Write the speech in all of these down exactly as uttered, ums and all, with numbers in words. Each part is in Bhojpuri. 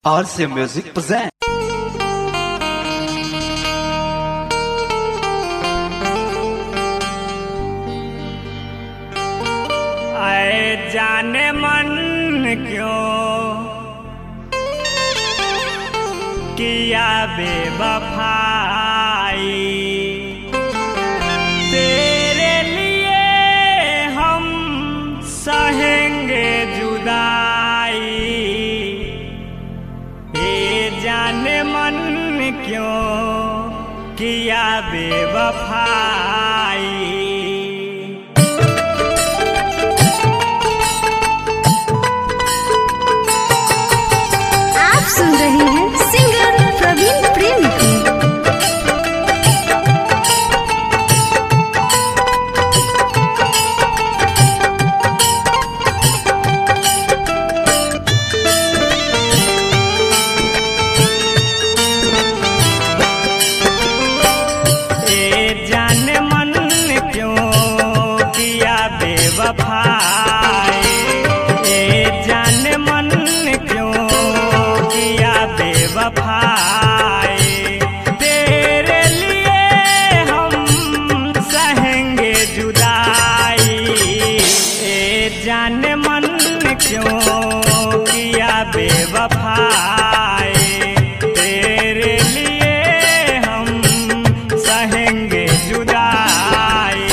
R C M Music present. आए जाने मन क्यों किया बेवफाई, तेरे लिए हम सहेंगे जुदाई। ये जाने मन क्यों किया बेवफाई। सुन रहे हैं सिंगर प्रवीण प्रेमी को। ए जाने मन क्यों किया बेवफाई, ए जाने मन क्यों किया बेवफाई। तेरे लिए हम सहेंगे जुदाई। ए जाने मन क्यों किया बेवफाई, तेरे लिए हम सहेंगे जुदाई।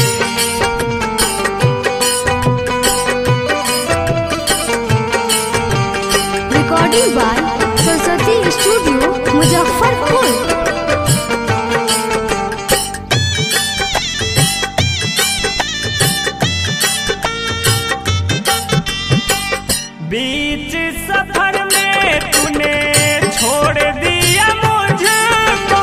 Recording by Saraswati studio Muzaffarpur. बीच सफर में तूने छोड़ दिया मुझको,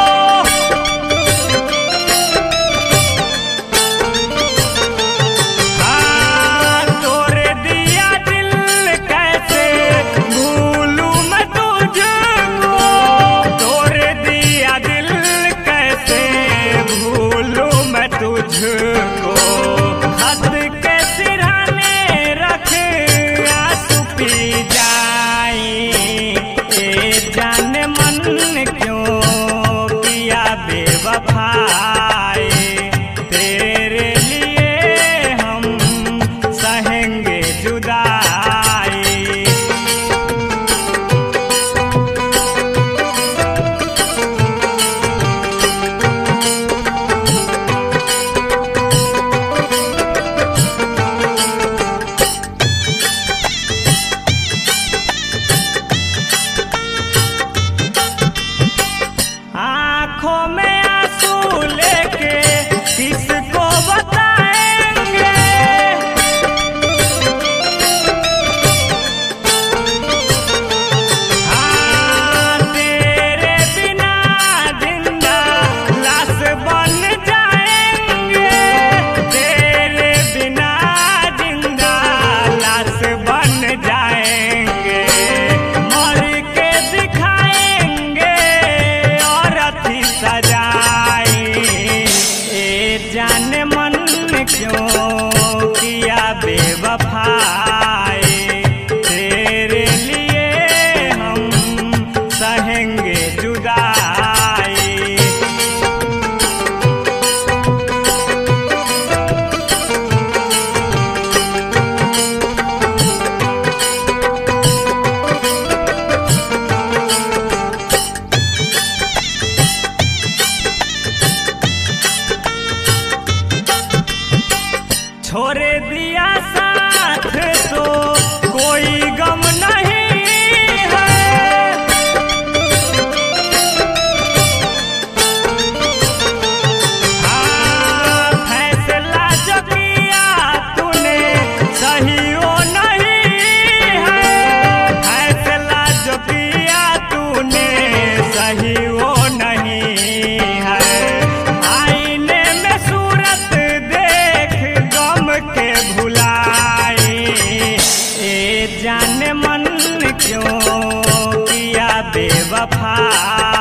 हाँ तोड़ दिया दिल कैसे भूलूं मैं तुझको। तोड़ दिया दिल कैसे भूलूं मैं तुझको। खत के सिरहाने रख आंसू पी जाए। ए जाने मन क्यों किया बेवफाई, तेरे लिए हम सहेंगे जुदाई। आँखों में आंसू लेके किसको बताएंगे, हाँ तेरे बिना जिंदा लाश बन जाएंगे। तेरे बिना जिंदा लाश बन जाएंगे। मर के दिखाएंगे और अथी सजाए। ए जाने मन क्यों किया बेवफाई, तेरे लिए हम सहेंगे जुदाई। छोड़ दिया साथ तो कोई गम नहीं है, हाँ फैसला जो किया तूने सही वो नहीं है। फैसला जो किया तूने सही वो नहीं है। आईने में सूरत देख गम के भुलाई। ए जाने मन क्यों किया बेवफाई।